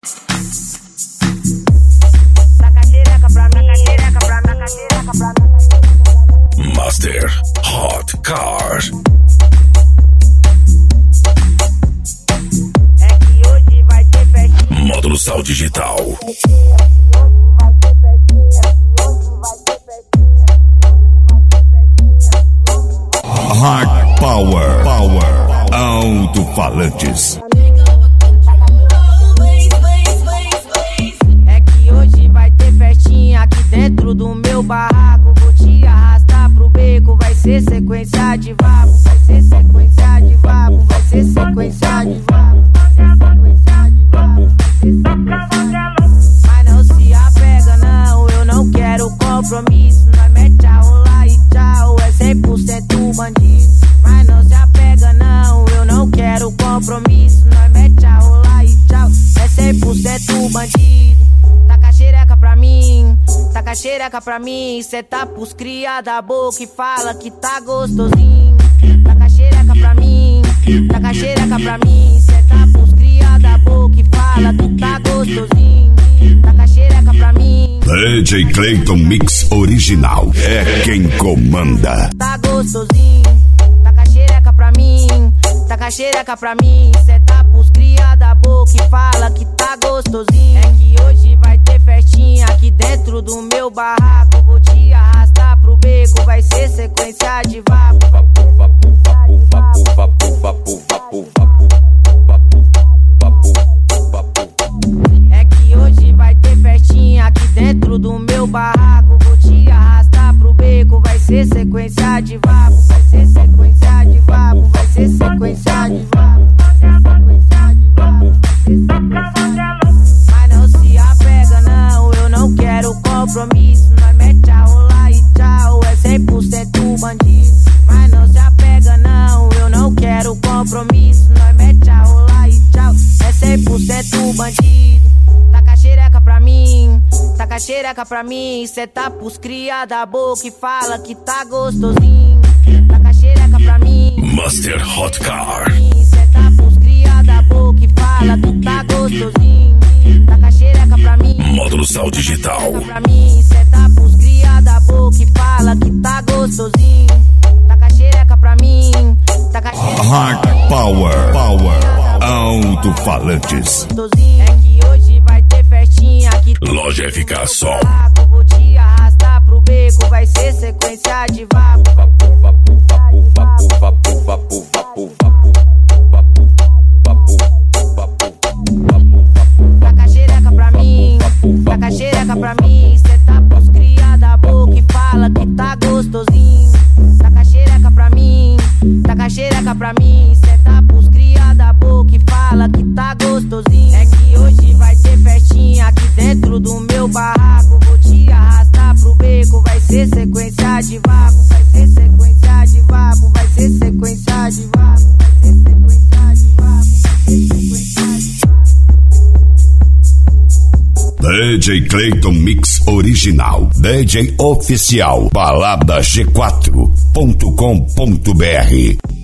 Master Hot Car. É que hoje vai ter festinha. Módulo Sal Digital. Hard Power. Alto-falantes. É que hoje vai ter festinha aqui dentro do meu barraco. Vou te arrastar pro beco, vai ser sequência de vapo. Vai ser sequência de vapo, vai ser sequência de vapo. Mas não se apega não, eu não quero compromisso. Nós mete a rolar e tchau, é 100% bandido. Mas não se apega não, eu não quero compromisso. Nós mete a rolar e tchau, é 100% bandido. Taca a xereca pra mim, taca a xereca pra mim. Cê tá pros cria da boca e fala que tá gostosinho. Taca a xereca pra mim, taca a xereca pra mim. Cê tá pros cria da boca e fala que tá gostosinho. Taca a xereca pra mim. DJ Clayton Mix Original é quem comanda. Tá gostosinho, taca a xereca pra mim, taca a xereca pra mim. Cê tá pros cria da boca e fala que tá gostosinho. É que hoje vai ter festinha aqui dentro do meu barraco. Vou te arrastar pro beco, vai ser sequência de vapo. É que hoje vai ter festinha aqui dentro do meu barraco. Vou te arrastar pro beco, vai ser sequência de vapo. Vai ser sequência de vapo, vai ser sequência de vapo. Mas não se apega não, eu não quero compromisso. Nós mete a rolar e tchau, é 100% bandido. Mas não se apega não, eu não quero compromisso. Nós mete a rolar e tchau, é 100% bandido. Taca a xereca pra mim, taca a xereca pra mim. Cê tá pros cria da boca e fala que tá gostosinho. Taca a xereca pra mim, Master Hot Car. cê tá pros cria da boca e fala que tá gostosinho. Taca a xereca pra mim, Módulo Sal Digital. pra mim. Cê tá pros cria da boca e fala que tá gostosinho. Taca a xereca pra mim, taca a xereca. Hard Power. Alto-falantes. É que hoje vai ter festinha aqui. Loja FK Som. Vou te arrastar pro beco, vai ser sequência de vapo. Taca a xereca pra mim, taca a xereca pra mim. Cê tá pros cria da boca e fala que tá gostosinho. Taca a xereca pra mim, taca a xereca pra mim. Cê tá pros cria da boca e fala que tá gostosinho. É que hoje vai ter festinha aqui dentro do meu barraco. Vou te arrastar pro beco, vai ser sequência de vapo. Vai ser sequência de vapo, vai ser sequência de vapo. Vai ser sequência de vapo, vai ser sequência de vapo. DJ Clayton Mix Original. DJ Oficial. Balada G4.com.br.